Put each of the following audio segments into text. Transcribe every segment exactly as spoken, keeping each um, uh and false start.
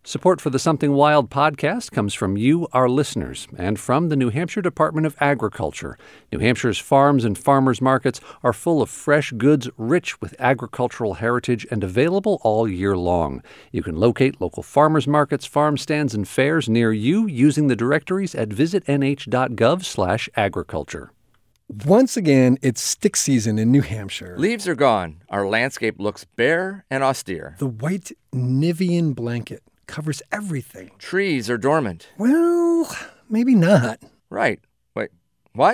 Support for the Something Wild podcast comes from you, our listeners, and from the New Hampshire Department of Agriculture. New Hampshire's farms and farmers markets are full of fresh goods rich with agricultural heritage and available all year long. You can locate local farmers markets, farm stands, and fairs near you using the directories at visit n h dot gov slash agriculture. Once again, it's stick season in New Hampshire. Leaves are gone. Our landscape looks bare and austere. The white Nivean blanket covers everything. Trees are dormant. Well, maybe not. Right. Wait, what?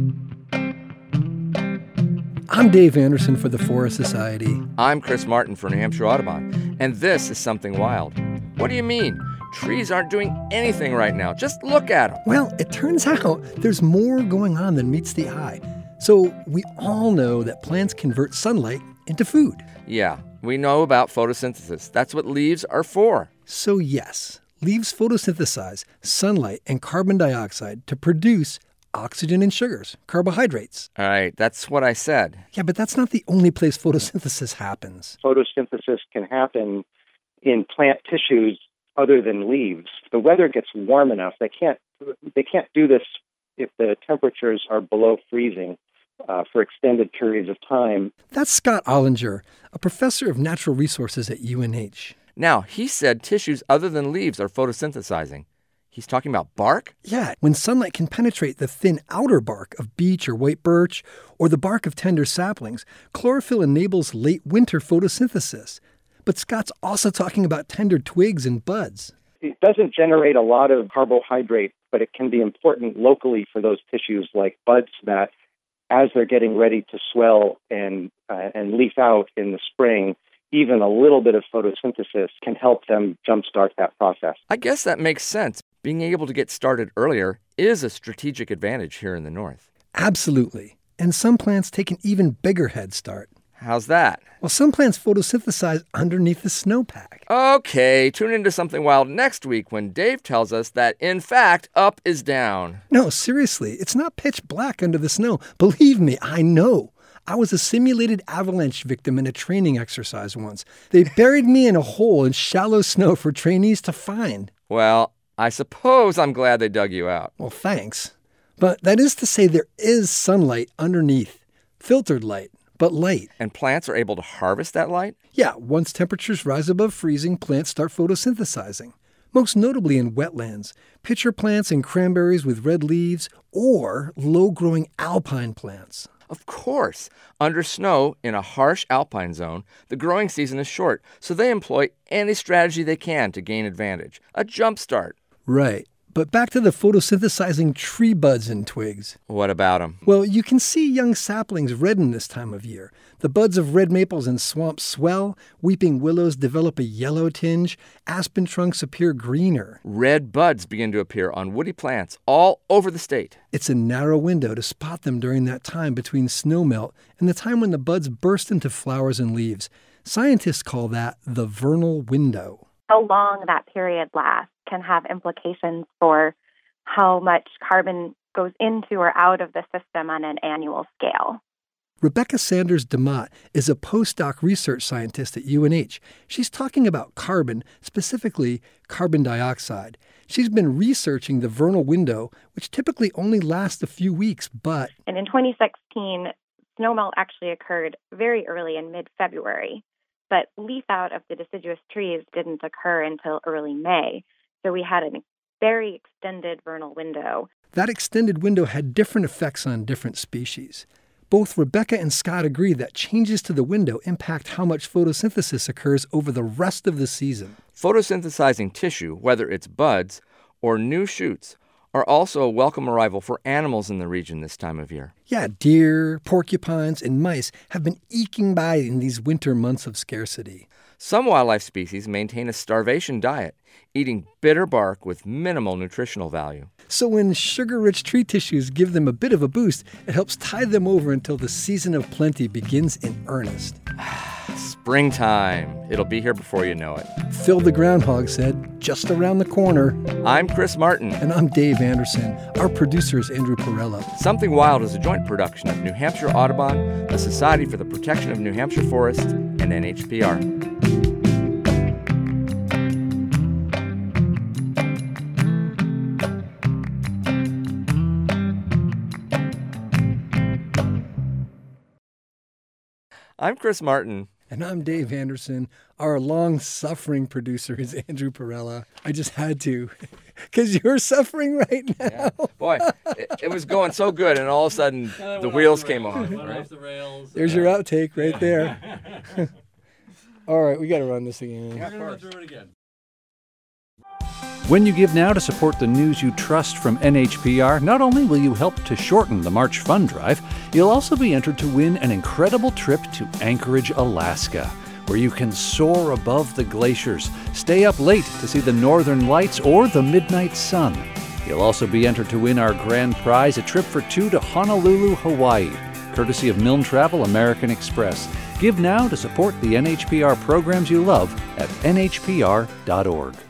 I'm Dave Anderson for the Forest Society. I'm Chris Martin for New Hampshire Audubon. And this is Something Wild. What do you mean? Trees aren't doing anything right now. Just look at them. Well, it turns out there's more going on than meets the eye. So we all know that plants convert sunlight into food. Yeah, we know about photosynthesis. That's what leaves are for. So yes, leaves photosynthesize sunlight and carbon dioxide to produce oxygen and sugars, carbohydrates. All right, that's what I said. Yeah, but that's not the only place photosynthesis happens. Photosynthesis can happen in plant tissues other than leaves. The weather gets warm enough, they can't they can't do this if the temperatures are below freezing uh, for extended periods of time. That's Scott Ollinger, a professor of natural resources at U N H. Now, he said tissues other than leaves are photosynthesizing. He's talking about bark? Yeah, when sunlight can penetrate the thin outer bark of beech or white birch or the bark of tender saplings, chlorophyll enables late winter photosynthesis. But Scott's also talking about tender twigs and buds. It doesn't generate a lot of carbohydrate, but it can be important locally for those tissues like buds that, as they're getting ready to swell and uh, and leaf out in the spring, even a little bit of photosynthesis can help them jumpstart that process. I guess that makes sense. Being able to get started earlier is a strategic advantage here in the north. Absolutely. And some plants take an even bigger head start. How's that? Well, some plants photosynthesize underneath the snowpack. Okay, tune into Something Wild next week when Dave tells us that, in fact, up is down. No, seriously, it's not pitch black under the snow. Believe me, I know. I was a simulated avalanche victim in a training exercise once. They buried me in a hole in shallow snow for trainees to find. Well, I suppose I'm glad they dug you out. Well, thanks. But that is to say there is sunlight underneath. Filtered light, but light. And plants are able to harvest that light? Yeah, once temperatures rise above freezing, plants start photosynthesizing. Most notably in wetlands, pitcher plants and cranberries with red leaves, or low-growing alpine plants. Of course. Under snow, in a harsh alpine zone, the growing season is short, so they employ any strategy they can to gain advantage. A jump start. Right. But back to the photosynthesizing tree buds and twigs. What about them? Well, you can see young saplings redden this time of year. The buds of red maples and swamps swell, weeping willows develop a yellow tinge, aspen trunks appear greener. Red buds begin to appear on woody plants all over the state. It's a narrow window to spot them during that time between snowmelt and the time when the buds burst into flowers and leaves. Scientists call that the vernal window. How long that period lasts can have implications for how much carbon goes into or out of the system on an annual scale. Rebecca Sanders DeMott is a postdoc research scientist at U N H. She's talking about carbon, specifically carbon dioxide. She's been researching the vernal window, which typically only lasts a few weeks, but... And in twenty sixteen, snowmelt actually occurred very early in mid-February, but leaf out of the deciduous trees didn't occur until early May. So we had a very extended vernal window. That extended window had different effects on different species. Both Rebecca and Scott agree that changes to the window impact how much photosynthesis occurs over the rest of the season. Photosynthesizing tissue, whether it's buds or new shoots, are also a welcome arrival for animals in the region this time of year. Yeah, deer, porcupines, and mice have been eking by in these winter months of scarcity. Some wildlife species maintain a starvation diet, eating bitter bark with minimal nutritional value. So when sugar-rich tree tissues give them a bit of a boost, it helps tide them over until the season of plenty begins in earnest. Springtime. It'll be here before you know it. Phil the Groundhog said, just around the corner. I'm Chris Martin. And I'm Dave Anderson. Our producer is Andrew Perella. Something Wild is a joint production of New Hampshire Audubon, the Society for the Protection of New Hampshire Forests, and N H P R. I'm Chris Martin. And I'm Dave Anderson. Our long-suffering producer is Andrew Perella. I just had to, because you're suffering right now. Yeah. Boy, it, it was going so good, and all of a sudden, the wheels the came rails. off. Went Right? off the rails. There's your outtake right there. All right, we got to run this again. We're going to run through it again. When you give now to support the news you trust from N H P R, not only will you help to shorten the March Fund Drive, you'll also be entered to win an incredible trip to Anchorage, Alaska, where you can soar above the glaciers, stay up late to see the northern lights or the midnight sun. You'll also be entered to win our grand prize, a trip for two to Honolulu, Hawaii, courtesy of Milne Travel American Express. Give now to support the N H P R programs you love at N H P R dot org.